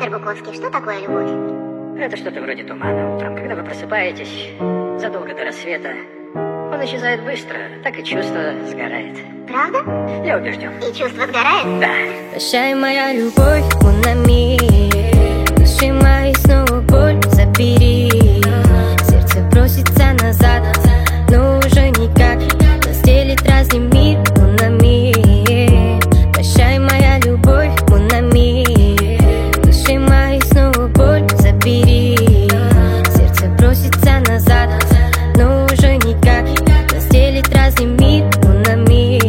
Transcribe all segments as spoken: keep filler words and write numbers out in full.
Владимир Буковский, что такое любовь? Это что-то вроде тумана. Утром, когда вы просыпаетесь, задолго до рассвета, он исчезает быстро, так и чувство сгорает. Правда? Я убежден. И чувство сгорает? Да. Прощай, моя любовь, монами. Души мои снова боль забери. Сердце бросится назад, но уже никак. Разделит разный мир, монами. Прощай, моя любовь, монами. Души мои снова боль забери. Сердце бросится назад, но уже никак. Разделит разный мир, монами.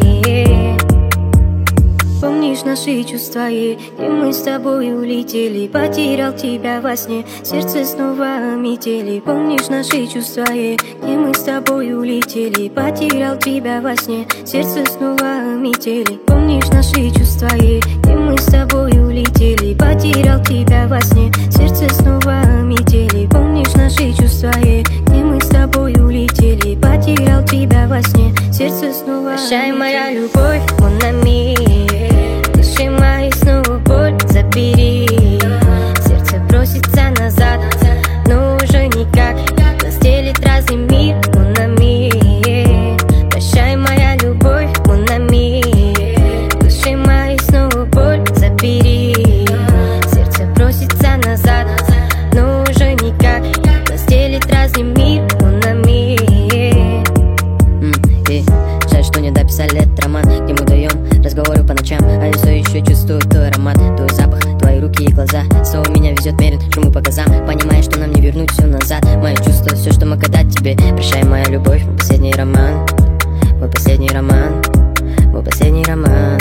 Помнишь наши чувства, и мы с тобой улетели. Потерял тебя во сне, сердце снова метели. Помнишь наши чувства, и мы с тобой улетели. Потерял тебя во сне, сердце снова метели. Помнишь наши чувства, и мы с тобой улетели. Потерял тебя во сне, сердце снова метели. Помнишь наши чувства, и мы с тобой улетели. Потерял тебя во сне, сердце снова. Прощай, моя любовь, монами. Души мои снова боль забери. Сердце бросится назад, но уже никак. Разделит разный мир, монами. Прощай, моя любовь, монами. Души мои снова боль забери. Сердце бросится назад, но уже никак. Разделит разный мир, монами. Жаль, что не дописали этот роман, где мы вдвоем разговорю по ночам. А я все еще чувствую твой аромат, твой запах, твои руки и глаза. Снова меня везет мерен, шуму по газам, понимая, что нам не вернуть все назад. Мои чувства, все, что могу дать тебе. Прощай, моя любовь, мой последний роман. Мой последний роман. Мой последний роман.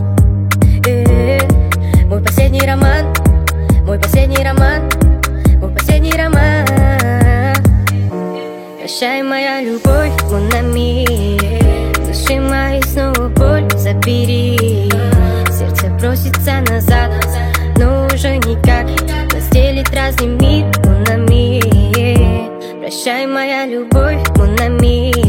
Э-э-э, мой последний роман. Мой последний роман. Мой последний роман. Прощай, моя любовь, монами. Души мои снова боль забери. Сердце бросится назад, но уже никак. Разделит разный мир, монами. Прощай, моя любовь, монами.